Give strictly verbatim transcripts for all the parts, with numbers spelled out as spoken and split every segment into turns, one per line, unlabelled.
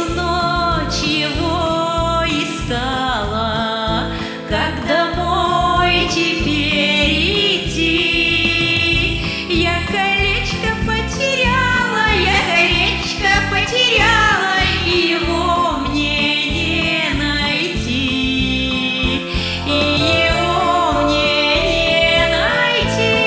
Всю ночь его искала, как домой теперь идти. Я колечко потеряла, я колечко потеряла, и его мне не найти, и его мне не найти.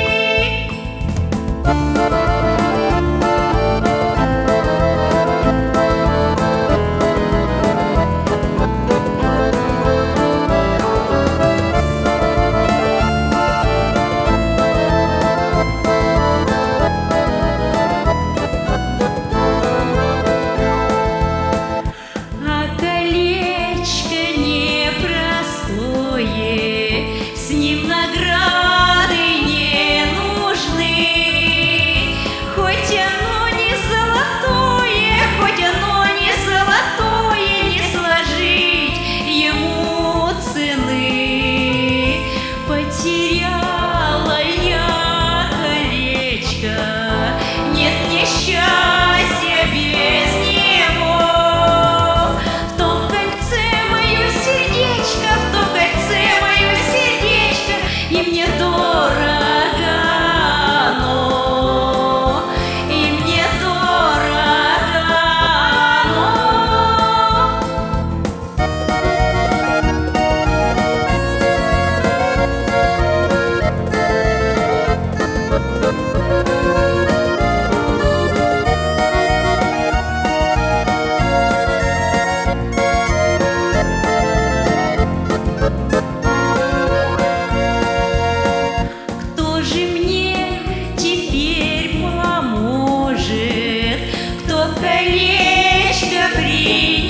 С ним награды не нужны, хоть оно не золотое, хоть оно не золотое, не сложить ему цены. Потеряла я колечко, нет мне счастья без него. В том кольце мое сердечко, в том кольце мое сердечко, и мне дорого оно, и мне дорого Кто же мне теперь поможет, кто колечко принесет?